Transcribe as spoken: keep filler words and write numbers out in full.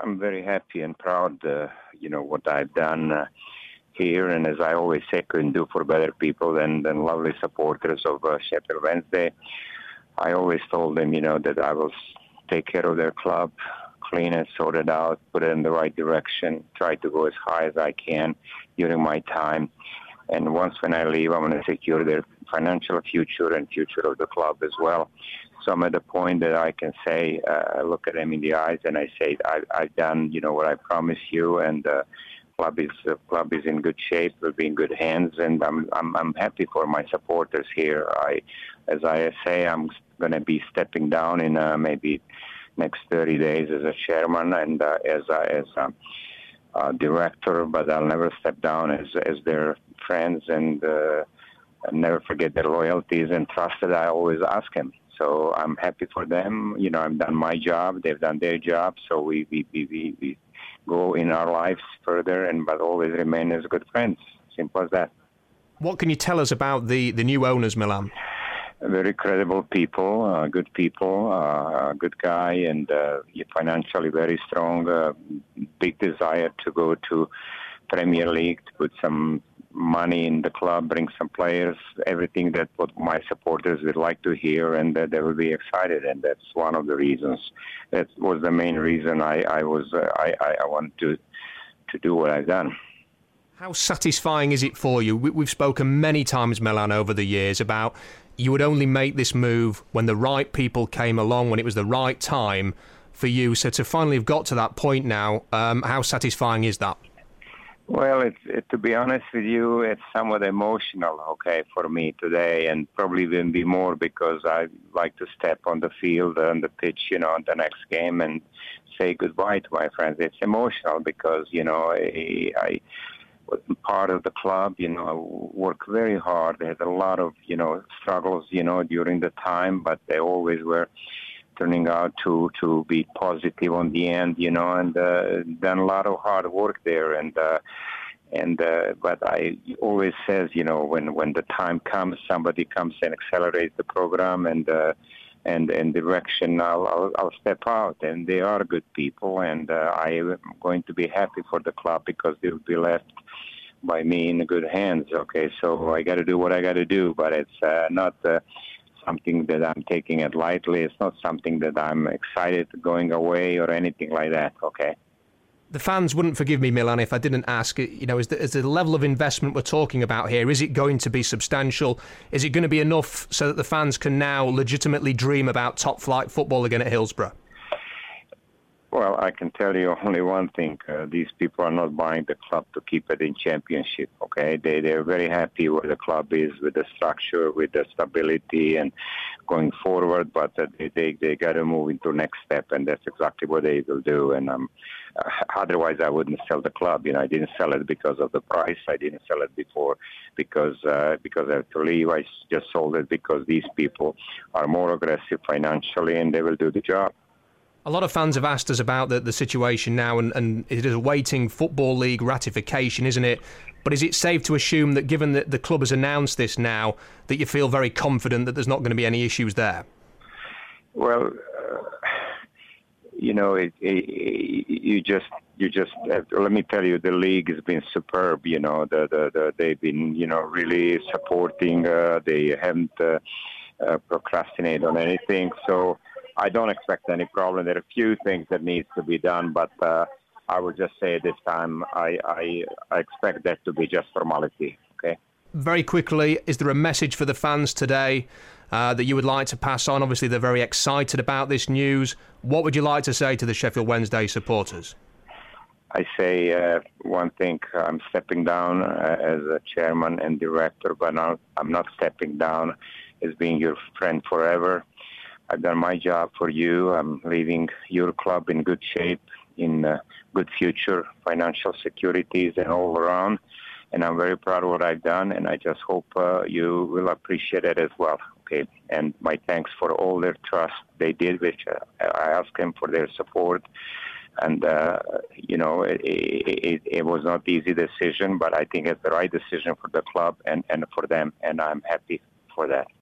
I'm very happy and proud, uh, you know, what I've done uh, here. And as I always say, couldn't do for better people than, than lovely supporters of uh, Sheffield Wednesday. I always told them, you know, that I will take care of their club, clean it, sort it out, put it in the right direction, try to go as high as I can during my time. And once when I leave, I'm going to secure their financial future and future of the club as well. So I'm at the point that I can say, uh, look at them in the eyes and I say, I, I've done, you know, what I promised you, and the uh, club is uh, club is in good shape, will be in good hands, and I'm I'm I'm happy for my supporters here. I, as I say, I'm going to be stepping down in uh, maybe next thirty days as a chairman and uh, as a, as a, a director, but I'll never step down as as their friends and, uh, and never forget their loyalties and trust that I always ask them. So I'm happy for them. You know, I've done my job, they've done their job, so we we, we, we, we go in our lives further, and but always remain as good friends. Simple as that. What can you tell us about the, the new owners, Milan? Very credible people, uh, good people, uh, a good guy, and uh, financially very strong. Uh, big desire to go to Premier League, to put some money in the club, bring some players, everything that what my supporters would like to hear, and uh, they will be excited. And that's one of the reasons. That was the main reason I, I was uh, I, I wanted to to do what I've done. How satisfying is it for you? We, we've spoken many times, Milan, over the years about you would only make this move when the right people came along, when it was the right time for you. So to finally have got to that point now, um, how satisfying is that? Well, it's, it, to be honest with you, it's somewhat emotional, okay, for me today, and probably will be more because I like to step on the field, on the pitch, you know, on the next game and say goodbye to my friends. It's emotional because, you know, I, I was part of the club, you know, I worked very hard. They had a lot of, you know, struggles, you know, during the time, but they always were turning out to, to be positive on the end, you know, and uh, done a lot of hard work there. And, uh, and uh, but I always says, you know, when, when the time comes, somebody comes and accelerates the program and uh, and, and direction, I'll, I'll, I'll step out. And they are good people, and uh, I am going to be happy for the club because they'll be left by me in good hands, okay? So I got to do what I got to do, but it's uh, not... Uh, something that I'm taking it lightly. It's not something that I'm excited going away or anything like that, okay? The fans wouldn't forgive me, Milan, if I didn't ask, you know, is the, is the level of investment we're talking about here, is it going to be substantial? Is it going to be enough so that the fans can now legitimately dream about top-flight football again at Hillsborough? Well, I can tell you only one thing. Uh, these people are not buying the club to keep it in championship, okay? They, they're very happy where the club is, with the structure, with the stability and going forward, but uh, they, they, they got to move into the next step, and that's exactly what they will do. And um, uh, otherwise, I wouldn't sell the club. You know, I didn't sell it because of the price. I didn't sell it before because, uh, because I had to leave. I just sold it because these people are more aggressive financially, and they will do the job. A lot of fans have asked us about the, the situation now, and, and it is awaiting Football League ratification, isn't it? But is it safe to assume that, given that the club has announced this now, that you feel very confident that there's not going to be any issues there? Well, uh, you know, it, it, you just, you just. Have to, let me tell you, the league has been superb. You know, the, the, the they've been, you know, really supporting. Uh, they haven't uh, uh, procrastinated on anything, so. I don't expect any problem. There are a few things that needs to be done, but uh, I would just say this time I, I, I expect that to be just formality. Okay. Very quickly, is there a message for the fans today uh, that you would like to pass on? Obviously, they're very excited about this news. What would you like to say to the Sheffield Wednesday supporters? I say uh, one thing. I'm stepping down uh, as a chairman and director, but now I'm not stepping down as being your friend forever. I've done my job for you. I'm leaving your club in good shape, in uh, good future, financial securities and all around. And I'm very proud of what I've done, and I just hope uh, you will appreciate it as well. Okay. And my thanks for all their trust they did, which uh, I asked them for their support. And, uh, you know, it, it, it was not an easy decision, but I think it's the right decision for the club and, and for them, and I'm happy for that.